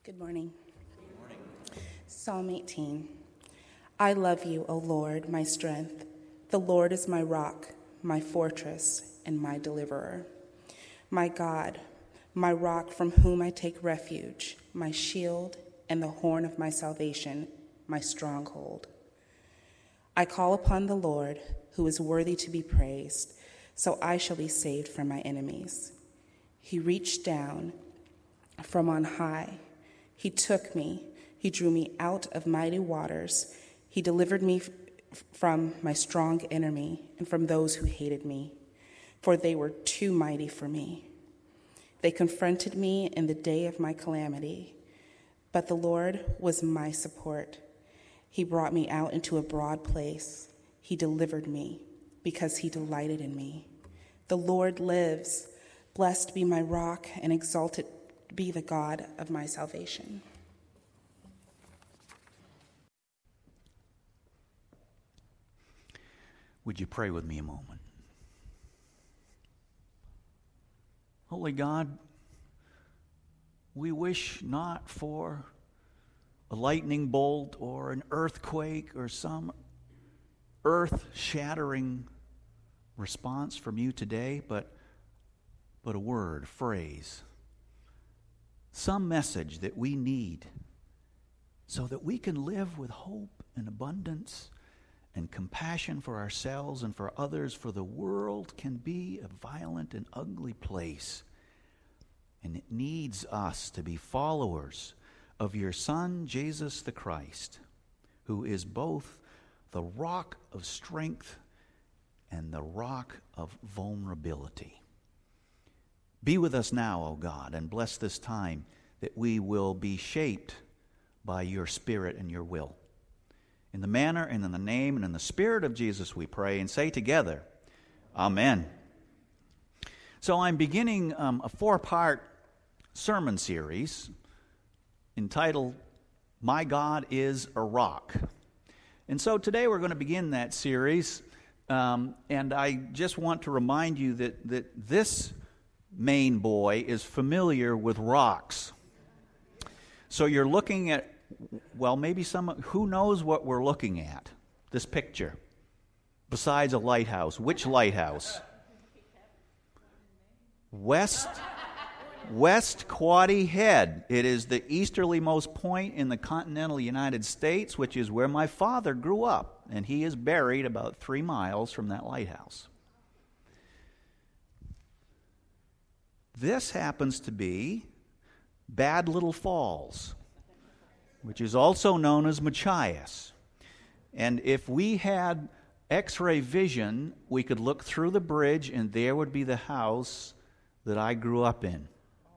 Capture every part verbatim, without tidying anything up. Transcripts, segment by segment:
Good morning. Good morning. Psalm eighteen. I love you, O Lord, my strength. The Lord is my rock, my fortress, and my deliverer. My God, my rock from whom I take refuge, my shield and the horn of my salvation, my stronghold. I call upon the Lord, who is worthy to be praised, so I shall be saved from my enemies. He reached down from on high. He took me. He drew me out of mighty waters. He delivered me f- from my strong enemy and from those who hated me, for they were too mighty for me. They confronted me in the day of my calamity, but the Lord was my support. He brought me out into a broad place. He delivered me because he delighted in me. The Lord lives. Blessed be my rock and exalted be the God of my salvation. Would you pray with me a moment? Holy God, we wish not for a lightning bolt or an earthquake or some earth-shattering response from you today, but, but a word, a phrase, some message that we need so that we can live with hope and abundance and compassion for ourselves and for others, for the world can be a violent and ugly place. And it needs us to be followers of your Son, Jesus the Christ, who is both the rock of strength and the rock of vulnerability. Be with us now, O God, and bless this time that we will be shaped by your Spirit and your will. In the manner and in the name and in the Spirit of Jesus we pray and say together, Amen. So I'm beginning um, a four-part sermon series entitled, My God is a Rock. And so today we're going to begin that series, um, and I just want to remind you that, that this Maine boy is familiar with rocks. So you're looking at, well, maybe some, who knows what we're looking at, this picture, besides a lighthouse. Which lighthouse? West, West Quoddy Head. It is the easterlymost point in the continental United States, which is where my father grew up, and he is buried about three miles from that lighthouse. This happens to be Bad Little Falls, which is also known as Machias. And if we had X-ray vision, we could look through the bridge and there would be the house that I grew up in.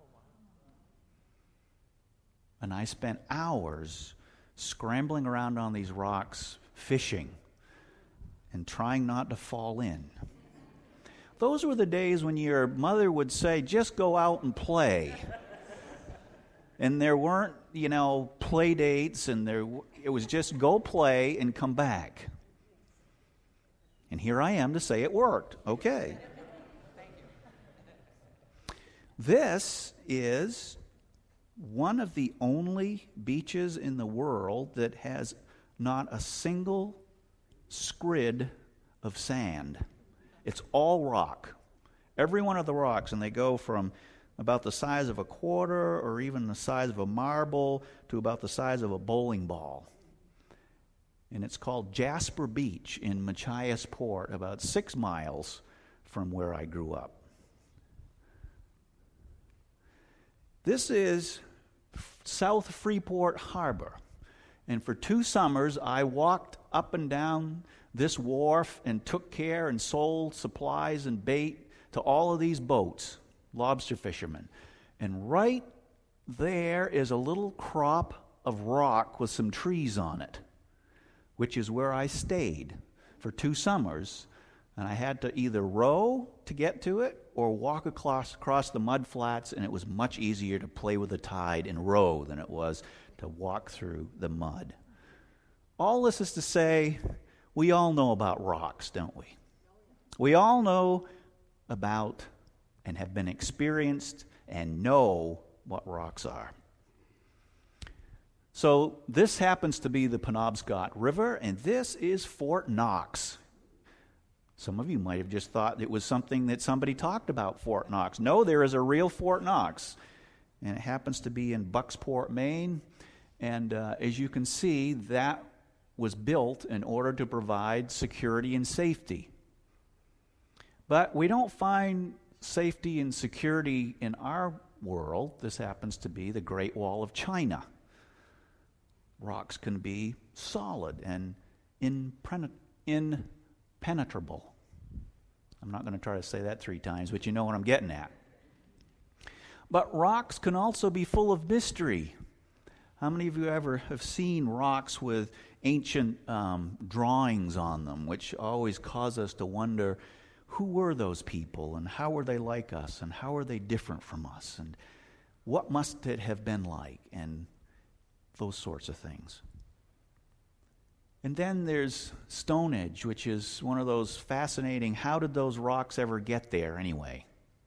And I spent hours scrambling around on these rocks, fishing, and trying not to fall in. Those were the days when your mother would say, just go out and play. And there weren't, you know, play dates, and there it was just go play and come back. And here I am to say it worked. Okay. This is one of the only beaches in the world that has not a single scrid of sand. It's all rock. Every one of the rocks, and they go from about the size of a quarter or even the size of a marble to about the size of a bowling ball. And it's called Jasper Beach in Machias Port, about six miles from where I grew up. This is South Freeport Harbor. And for two summers, I walked up and down this wharf and took care and sold supplies and bait to all of these boats, lobster fishermen. And right there is a little crop of rock with some trees on it, which is where I stayed for two summers. And I had to either row to get to it or walk across, across the mud flats, and it was much easier to play with the tide and row than it was to walk through the mud. All this is to say, we all know about rocks, don't we? We all know about and have been experienced and know what rocks are. So this happens to be the Penobscot River, and this is Fort Knox. Some of you might have just thought it was something that somebody talked about, Fort Knox. No, there is a real Fort Knox, and it happens to be in Bucksport, Maine. And uh, as you can see, that was built in order to provide security and safety. But we don't find safety and security in our world. This happens to be the Great Wall of China. Rocks can be solid and impenetrable. I'm not going to try to say that three times, but you know what I'm getting at. But rocks can also be full of mystery. How many of you ever have seen rocks with ancient um, drawings on them, which always cause us to wonder, who were those people, and how were they like us, and how are they different from us, and what must it have been like, and those sorts of things. And then there's Stonehenge, which is one of those fascinating, how did those rocks ever get there anyway?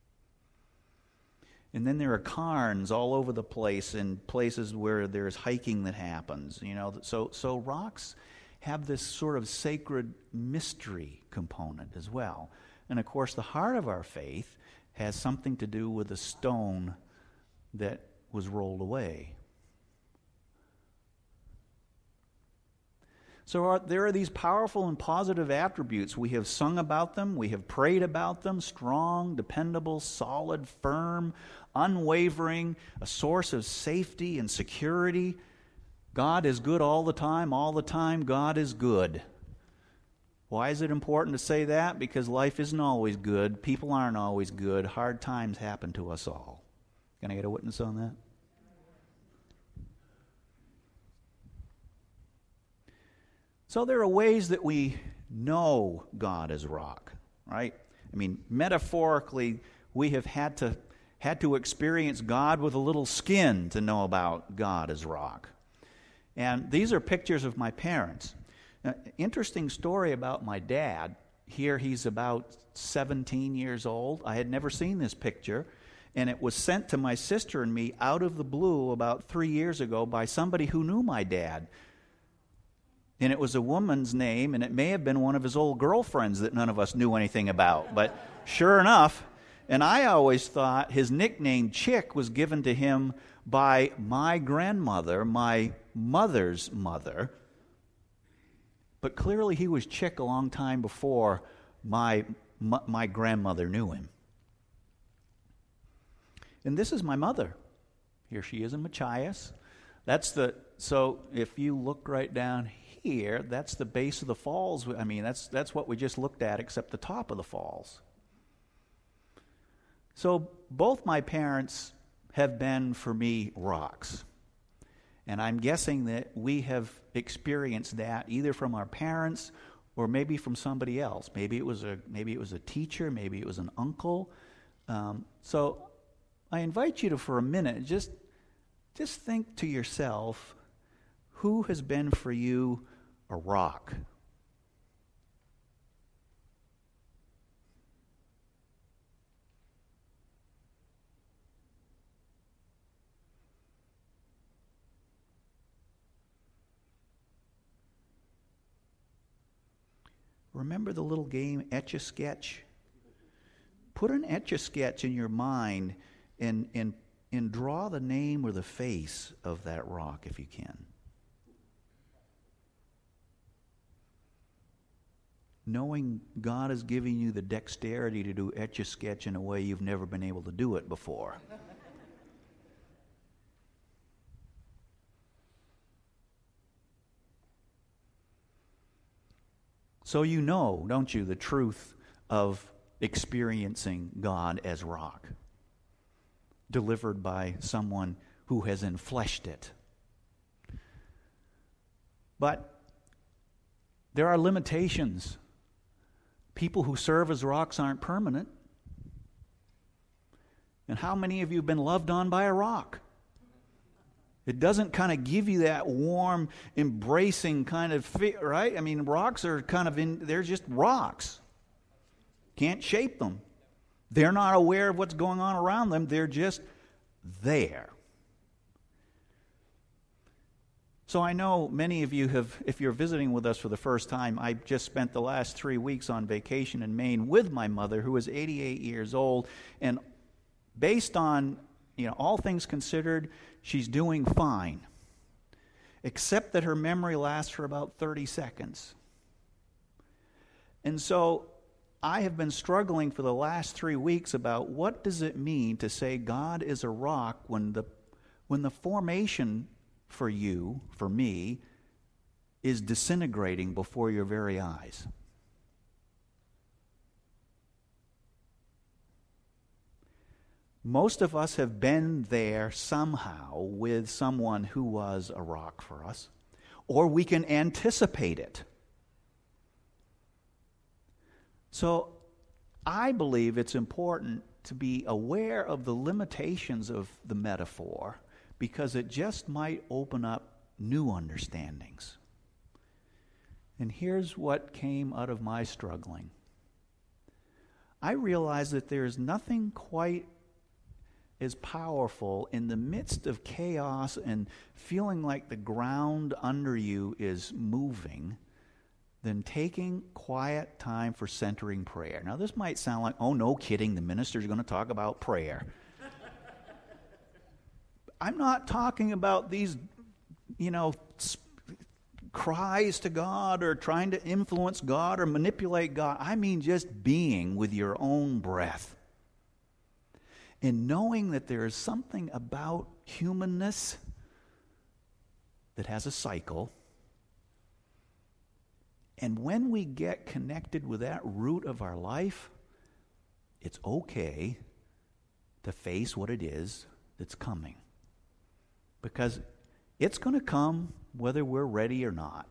And then there are cairns all over the place in places where there's hiking that happens. You know, so so rocks have this sort of sacred mystery component as well. And of course, the heart of our faith has something to do with the stone that was rolled away. So are, there are these powerful and positive attributes. We have sung about them. We have prayed about them. Strong, dependable, solid, firm, unwavering, a source of safety and security. God is good all the time. All the time, God is good. Why is it important to say that? Because life isn't always good. People aren't always good. Hard times happen to us all. Can I get a witness on that? So there are ways that we know God is rock, right? I mean, metaphorically, we have had to had to experience God with a little skin to know about God as rock. And these are pictures of my parents. Now, interesting story about my dad. Here he's about seventeen years old. I had never seen this picture, and it was sent to my sister and me out of the blue about three years ago by somebody who knew my dad. And it was a woman's name, and it may have been one of his old girlfriends that none of us knew anything about. But sure enough, and I always thought his nickname Chick was given to him by my grandmother, my mother's mother. But clearly he was Chick a long time before my, my, my grandmother knew him. And this is my mother. Here she is in Machias. That's the, so if you look right down here, Here, that's the base of the falls. I mean, that's that's what we just looked at, except the top of the falls. So both my parents have been, for me, rocks. And I'm guessing that we have experienced that either from our parents or maybe from somebody else. Maybe it was a maybe it was a teacher, maybe it was an uncle. Um, so I invite you to, for a minute, just just think to yourself, who has been for you a rock? Remember the little game Etch-a-Sketch? Put an Etch-a-Sketch in your mind and, and, and draw the name or the face of that rock if you can. Knowing God is giving you the dexterity to do Etch-a-Sketch in a way you've never been able to do it before. So you know, don't you, the truth of experiencing God as rock, delivered by someone who has enfleshed it. But there are limitations. People who serve as rocks aren't permanent. And how many of you have been loved on by a rock? It doesn't kind of give you that warm, embracing kind of feel, right? I mean, rocks are kind of in, they're just rocks. Can't shape them. They're not aware of what's going on around them. They're just there. So I know many of you have, if you're visiting with us for the first time, I just spent the last three weeks on vacation in Maine with my mother, who is eighty-eight years old, and based on, you know, all things considered, she's doing fine, except that her memory lasts for about thirty seconds. And so I have been struggling for the last three weeks about what does it mean to say God is a rock when the when the formation for you, for me, is disintegrating before your very eyes. Most of us have been there somehow with someone who was a rock for us, or we can anticipate it. So I believe it's important to be aware of the limitations of the metaphor, because it just might open up new understandings. And here's what came out of my struggling. I realized that there is nothing quite as powerful in the midst of chaos and feeling like the ground under you is moving than taking quiet time for centering prayer. Now, this might sound like, oh, no kidding, the minister's going to talk about prayer. I'm not talking about these, you know, sp- cries to God or trying to influence God or manipulate God. I mean just being with your own breath. And knowing that there is something about humanness that has a cycle. And when we get connected with that root of our life, it's okay to face what it is that's coming. Because it's going to come whether we're ready or not.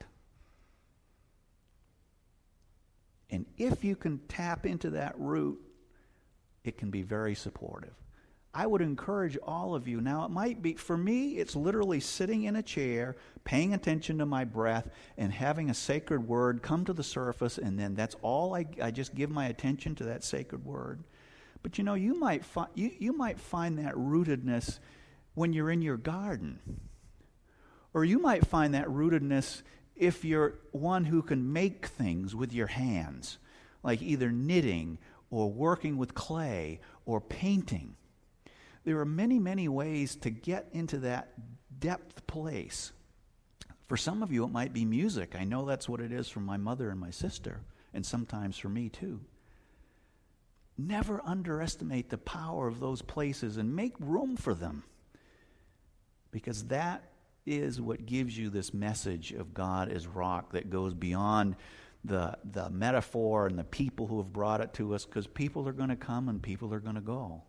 And if you can tap into that root, it can be very supportive. I would encourage all of you. Now, it might be, for me, it's literally sitting in a chair, paying attention to my breath, and having a sacred word come to the surface, and then that's all I, I just give my attention to that sacred word. But you know, you might, fi- you, you might find that rootedness when you're in your garden. Or you might find that rootedness if you're one who can make things with your hands, like either knitting or working with clay or painting. There are many, many ways to get into that depth place. For some of you, it might be music. I know that's what it is for my mother and my sister, and sometimes for me too. Never underestimate the power of those places and make room for them. Because that is what gives you this message of God as rock that goes beyond the, the metaphor and the people who have brought it to us, because people are going to come and people are going to go.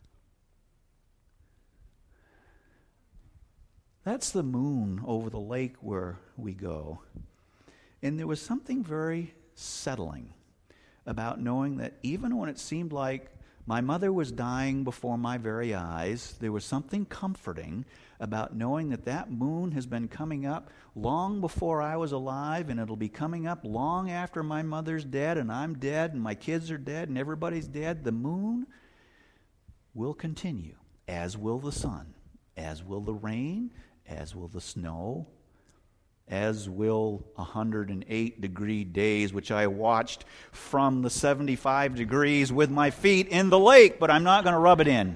That's the moon over the lake where we go. And there was something very settling about knowing that even when it seemed like my mother was dying before my very eyes, there was something comforting about knowing that that moon has been coming up long before I was alive, and it'll be coming up long after my mother's dead and I'm dead and my kids are dead and everybody's dead. The moon will continue, as will the sun, as will the rain, as will the snow, as will one hundred eight degree days, which I watched from the seventy-five degrees with my feet in the lake, but I'm not going to rub it in.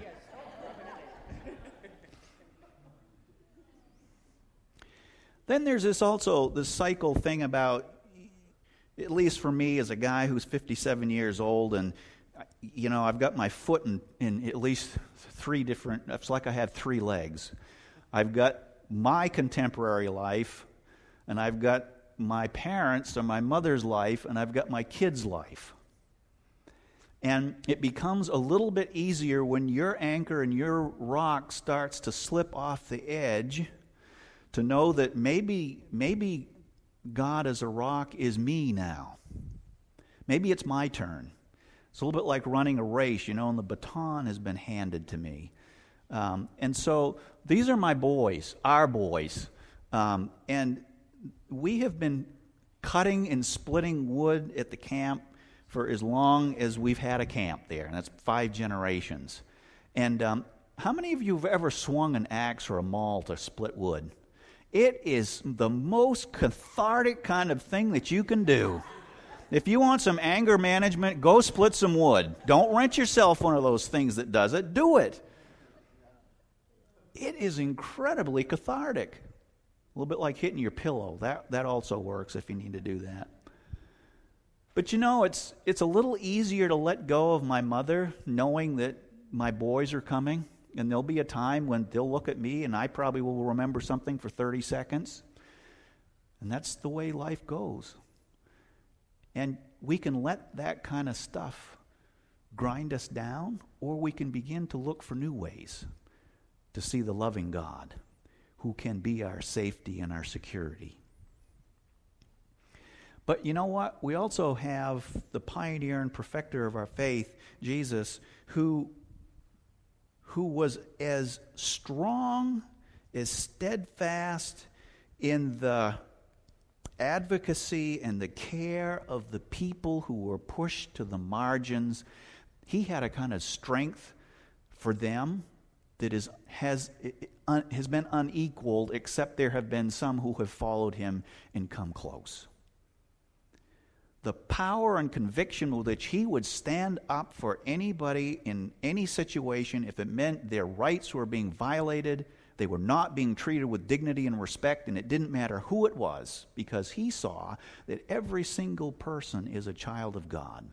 Then there's this also, this cycle thing about, at least for me as a guy who's fifty-seven years old, and, you know, I've got my foot in, in at least three different, it's like I have three legs. I've got my contemporary life, and I've got my parents' or my mother's life, and I've got my kids' life. And it becomes a little bit easier when your anchor and your rock starts to slip off the edge to know that maybe, maybe God as a rock is me now. Maybe it's my turn. It's a little bit like running a race, you know, and the baton has been handed to me. Um, and so these are my boys, our boys. Um, and we have been cutting and splitting wood at the camp for as long as we've had a camp there, and that's five generations. And um, how many of you have ever swung an axe or a maul to split wood? It is the most cathartic kind of thing that you can do. If you want some anger management, go split some wood. Don't rent yourself one of those things that does it. Do it. It is incredibly cathartic. A little bit like hitting your pillow. That that also works if you need to do that. But you know, it's it's a little easier to let go of my mother knowing that my boys are coming, and there'll be a time when they'll look at me and I probably will remember something for thirty seconds. And that's the way life goes. And we can let that kind of stuff grind us down, or we can begin to look for new ways to see the loving God who can be our safety and our security. But you know what? We also have the pioneer and perfecter of our faith, Jesus, who, who was as strong, as steadfast in the advocacy and the care of the people who were pushed to the margins. He had a kind of strength for them that is has has been unequaled, except there have been some who have followed him and come close. The power and conviction with which he would stand up for anybody in any situation, if it meant their rights were being violated, they were not being treated with dignity and respect, and it didn't matter who it was, because he saw that every single person is a child of God.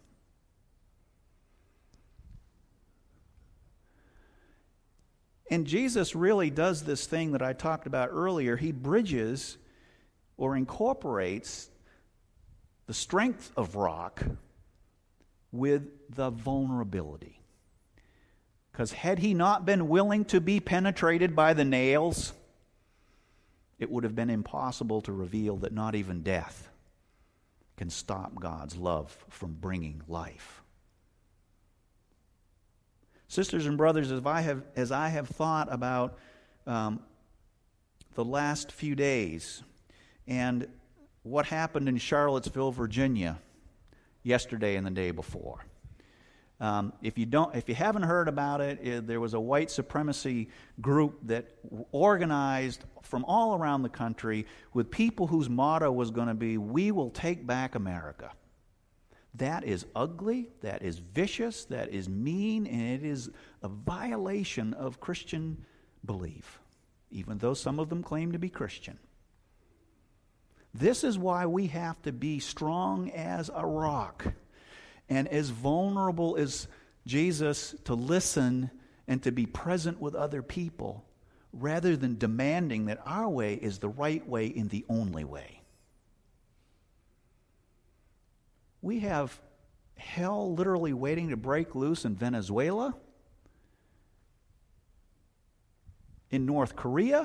And Jesus really does this thing that I talked about earlier. He bridges or incorporates the strength of rock with the vulnerability. Because had he not been willing to be penetrated by the nails, it would have been impossible to reveal that not even death can stop God's love from bringing life. Sisters and brothers, as I have, as I have thought about um, the last few days and what happened in Charlottesville, Virginia, yesterday and the day before. Um, if you don't, if you haven't heard about it, it, there was a white supremacy group that organized from all around the country with people whose motto was going to be, "We will take back America." That is ugly, that is vicious, that is mean, and it is a violation of Christian belief, even though some of them claim to be Christian. This is why we have to be strong as a rock and as vulnerable as Jesus to listen and to be present with other people, rather than demanding that our way is the right way and the only way. We have hell literally waiting to break loose in Venezuela, in North Korea,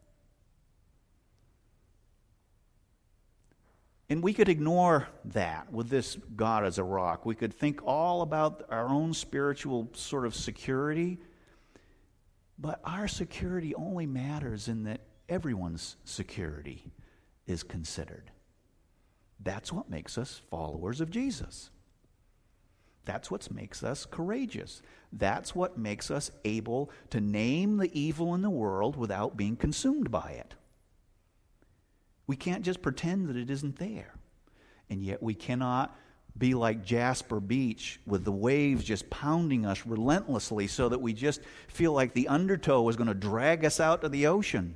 and we could ignore that with this God as a rock. We could think all about our own spiritual sort of security, but our security only matters in that everyone's security is considered. That's what makes us followers of Jesus. That's what makes us courageous. That's what makes us able to name the evil in the world without being consumed by it. We can't just pretend that it isn't there. And yet we cannot be like Jasper Beach with the waves just pounding us relentlessly so that we just feel like the undertow is going to drag us out to the ocean.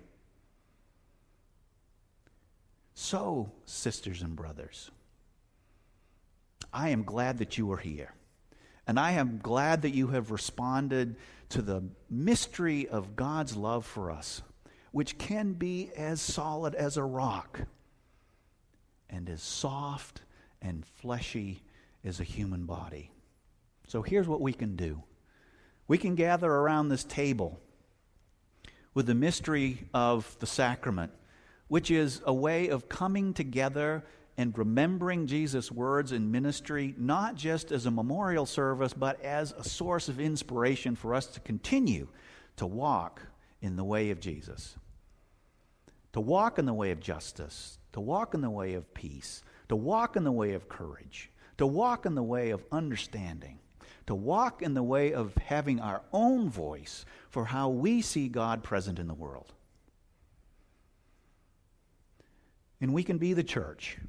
So, sisters and brothers, I am glad that you are here. And I am glad that you have responded to the mystery of God's love for us, which can be as solid as a rock and as soft and fleshy as a human body. So here's what we can do. We can gather around this table with the mystery of the sacrament, which is a way of coming together and remembering Jesus' words in ministry, not just as a memorial service, but as a source of inspiration for us to continue to walk in the way of Jesus, to walk in the way of justice, to walk in the way of peace, to walk in the way of courage, to walk in the way of understanding, to walk in the way of having our own voice for how we see God present in the world. and we can be the church.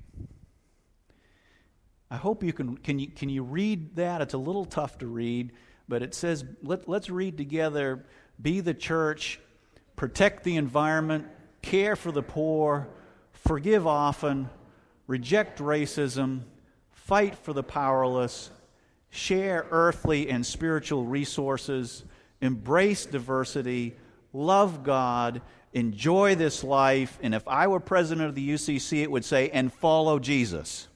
I hope you can, can you, can you read that? It's a little tough to read, but it says, let, let's read together, be the church, protect the environment, care for the poor, forgive often, reject racism, fight for the powerless, share earthly and spiritual resources, embrace diversity, love God, enjoy this life, and if I were president of the U C C, it would say, and follow Jesus.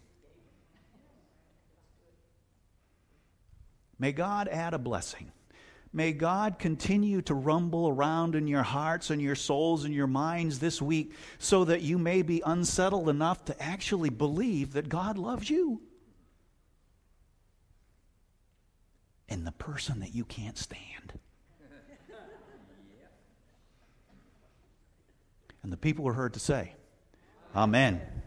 May God add a blessing. May God continue to rumble around in your hearts and your souls and your minds this week so that you may be unsettled enough to actually believe that God loves you and the person that you can't stand. And the people were heard to say, Amen.